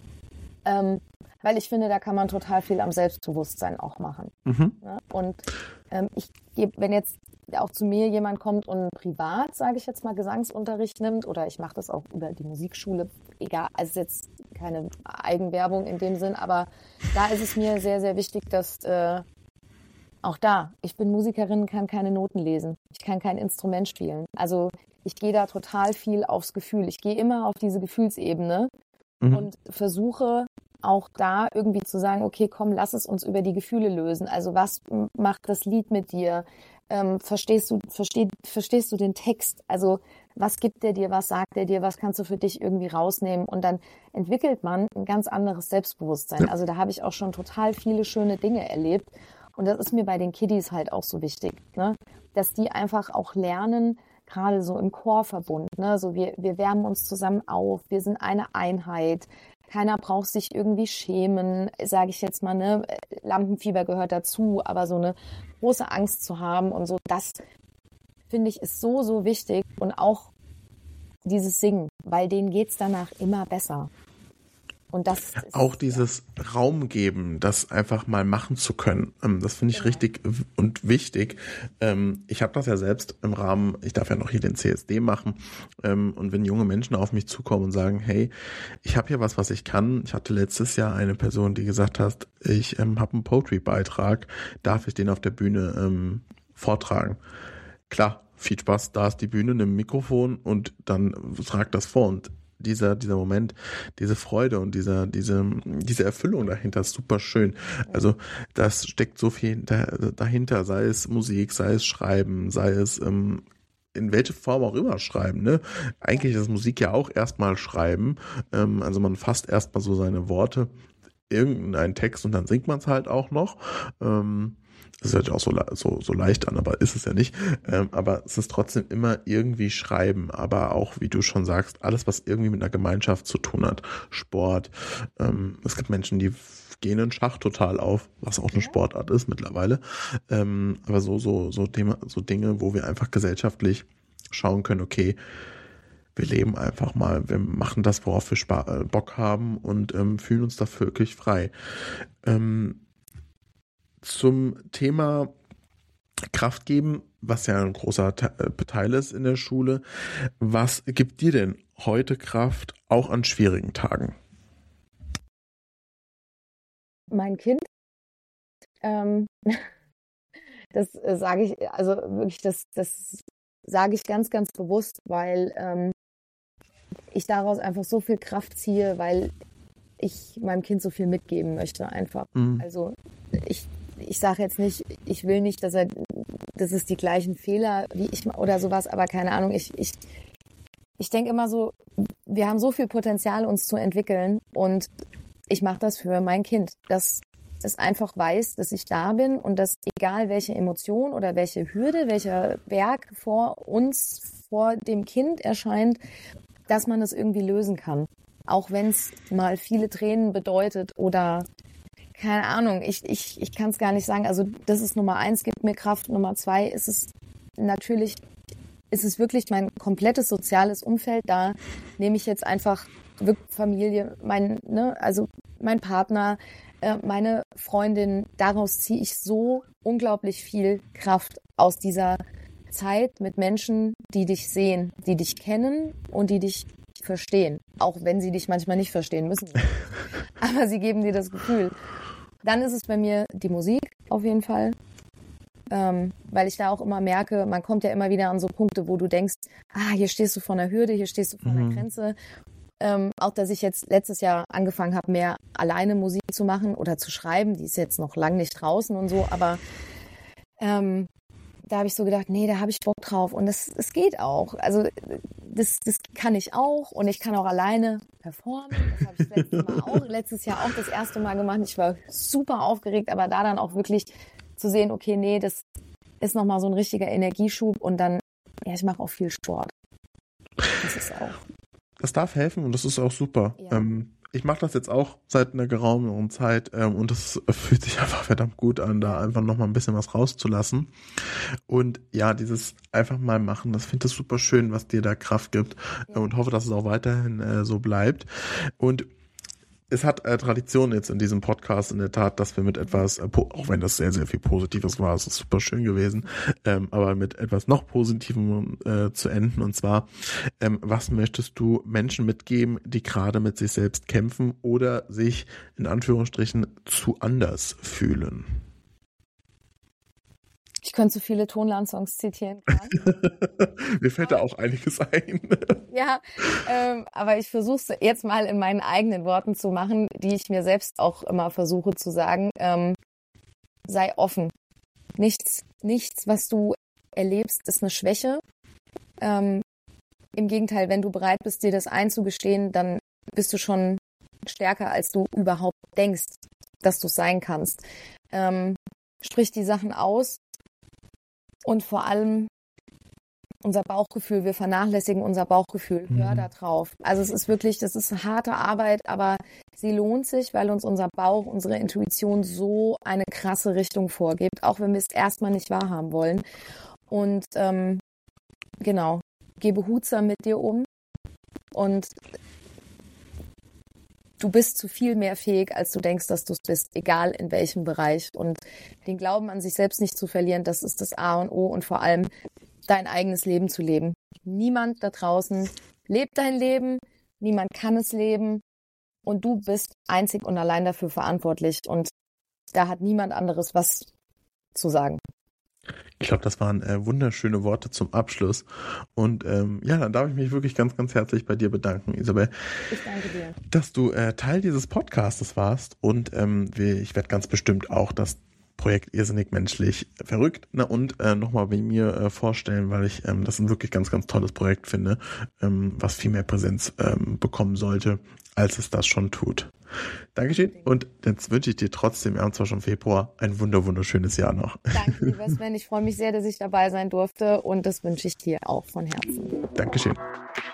Weil ich finde, da kann man total viel am Selbstbewusstsein auch machen. Mhm. Ne? Und wenn jetzt auch zu mir jemand kommt und privat, sage ich jetzt mal, Gesangsunterricht nimmt oder ich mache das auch über die Musikschule, egal, also jetzt keine Eigenwerbung in dem Sinn, aber da ist es mir sehr, sehr wichtig, dass auch da, ich bin Musikerin, kann keine Noten lesen, ich kann kein Instrument spielen. Also ich gehe da total viel aufs Gefühl. Ich gehe immer auf diese Gefühlsebene und versuche auch da irgendwie zu sagen, okay, komm, lass es uns über die Gefühle lösen. Also was macht das Lied mit dir? Verstehst du den Text? Also was gibt er dir, was sagt er dir, was kannst du für dich irgendwie rausnehmen? Und dann entwickelt man ein ganz anderes Selbstbewusstsein. Ja. Also da habe ich auch schon total viele schöne Dinge erlebt. Und das ist mir bei den Kiddies halt auch so wichtig, ne? Dass die einfach auch lernen, gerade so im Chorverbund, ne? So wir wärmen uns zusammen auf, wir sind eine Einheit. Keiner braucht sich irgendwie schämen, sage ich jetzt mal, ne? Lampenfieber gehört dazu, aber so eine große Angst zu haben und so, das finde ich ist so, so wichtig. Und auch dieses Singen, weil denen geht's danach immer besser. Und das ist, auch dieses Raum geben, das einfach mal machen zu können, das finde ich richtig und wichtig. Ich habe das ja selbst im Rahmen, ich darf ja noch hier den CSD machen, und wenn junge Menschen auf mich zukommen und sagen, hey, ich habe hier was ich kann. Ich hatte letztes Jahr eine Person, die gesagt hat, ich habe einen Poetry-Beitrag, darf ich den auf der Bühne vortragen? Klar, viel Spaß, da ist die Bühne, nimm ein Mikrofon und dann trag das vor. Und dieser Moment, diese Freude und diese Erfüllung dahinter ist super schön. Also das steckt so viel dahinter, sei es Musik, sei es Schreiben, sei es in welche Form auch immer schreiben, ne? Eigentlich ist Musik ja auch erstmal Schreiben. Also man fasst erstmal so seine Worte, irgendeinen Text und dann singt man es halt auch noch. Das hört sich auch so leicht an, aber ist es ja nicht. Aber es ist trotzdem immer irgendwie Schreiben, aber auch, wie du schon sagst, alles, was irgendwie mit einer Gemeinschaft zu tun hat. Sport. Es gibt Menschen, die gehen in Schach total auf, was auch eine Sportart ist mittlerweile. Aber so Dinge, wo wir einfach gesellschaftlich schauen können, okay, wir leben einfach mal, wir machen das, worauf wir Bock haben und fühlen uns dafür wirklich frei. Zum Thema Kraft geben, was ja ein großer Teil ist in der Schule. Was gibt dir denn heute Kraft, auch an schwierigen Tagen? mein Kind, das sage ich, also wirklich, das sage ich ganz, ganz bewusst, weil ich daraus einfach so viel Kraft ziehe, weil ich meinem Kind so viel mitgeben möchte einfach. Also ich sage jetzt nicht, ich will nicht, dass es die gleichen Fehler wie ich oder sowas, aber keine Ahnung, ich denke immer so, wir haben so viel Potenzial, uns zu entwickeln und ich mache das für mein Kind, dass es einfach weiß, dass ich da bin und dass egal welche Emotion oder welche Hürde, welcher Berg vor uns, vor dem Kind erscheint, dass man das irgendwie lösen kann. Auch wenn es mal viele Tränen bedeutet oder keine Ahnung, ich kann es gar nicht sagen. Also das ist Nummer 1, gibt mir Kraft. Nummer 2 ist es wirklich mein komplettes soziales Umfeld. Da nehme ich jetzt einfach wirklich Familie, also mein Partner, meine Freundin. Daraus ziehe ich so unglaublich viel Kraft aus dieser Zeit mit Menschen, die dich sehen, die dich kennen und die dich verstehen. Auch wenn sie dich manchmal nicht verstehen müssen. Aber sie geben dir das Gefühl. Dann ist es bei mir die Musik auf jeden Fall, weil ich da auch immer merke, man kommt ja immer wieder an so Punkte, wo du denkst, hier stehst du vor einer Hürde, hier stehst du vor einer Grenze. Auch, dass ich jetzt letztes Jahr angefangen habe, mehr alleine Musik zu machen oder zu schreiben, die ist jetzt noch lang nicht draußen und so, aber da habe ich so gedacht, nee, da habe ich Bock drauf und es geht auch. Also das kann ich auch und ich kann auch alleine performen. Das habe ich letztes Jahr auch das erste Mal gemacht. Ich war super aufgeregt, aber da dann auch wirklich zu sehen, okay, nee, das ist nochmal so ein richtiger Energieschub und dann, ja, ich mache auch viel Sport. Das ist auch. Das darf helfen und das ist auch super. Ja. Ich mache das jetzt auch seit einer geraumen Zeit und das fühlt sich einfach verdammt gut an, da einfach nochmal ein bisschen was rauszulassen. Und ja, dieses einfach mal machen, das finde ich super schön, was dir da Kraft gibt und hoffe, dass es auch weiterhin so bleibt. Und es hat Tradition jetzt in diesem Podcast in der Tat, dass wir mit etwas, auch wenn das sehr, sehr viel Positives war, es ist super schön gewesen, aber mit etwas noch Positivem zu enden. Und zwar, was möchtest du Menschen mitgeben, die gerade mit sich selbst kämpfen oder sich in Anführungsstrichen zu anders fühlen? Ich könnte so viele Tonland-Songs zitieren. Mir fällt da auch einiges ein. Ja, aber ich versuche es jetzt mal in meinen eigenen Worten zu machen, die ich mir selbst auch immer versuche zu sagen. Sei offen. Nichts, was du erlebst, ist eine Schwäche. Im Gegenteil, wenn du bereit bist, dir das einzugestehen, dann bist du schon stärker, als du überhaupt denkst, dass du es sein kannst. Sprich die Sachen aus. Und vor allem unser Bauchgefühl, wir vernachlässigen unser Bauchgefühl. Hör da drauf. Also es ist wirklich, das ist eine harte Arbeit, aber sie lohnt sich, weil uns unser Bauch, unsere Intuition so eine krasse Richtung vorgibt, auch wenn wir es erstmal nicht wahrhaben wollen. Und genau, geh behutsam mit dir um und du bist zu viel mehr fähig, als du denkst, dass du es bist, egal in welchem Bereich. Und den Glauben an sich selbst nicht zu verlieren, das ist das A und O und vor allem dein eigenes Leben zu leben. Niemand da draußen lebt dein Leben, niemand kann es leben und du bist einzig und allein dafür verantwortlich und da hat niemand anderes was zu sagen. Ich glaube, das waren wunderschöne Worte zum Abschluss. Und ja, dann darf ich mich wirklich ganz, ganz herzlich bei dir bedanken, Isabel. Ich danke dir. Dass du Teil dieses Podcastes warst. Und ich werde ganz bestimmt auch das Projekt Irrsinnig Menschlich verrückt und nochmal bei mir vorstellen, weil ich das ein wirklich ganz, ganz tolles Projekt finde, was viel mehr Präsenz bekommen sollte, als es das schon tut. Dankeschön und jetzt wünsche ich dir trotzdem, wir haben zwar schon Februar, ein wunderschönes Jahr noch. Danke, lieber Sven, ich freue mich sehr, dass ich dabei sein durfte und das wünsche ich dir auch von Herzen. Dankeschön.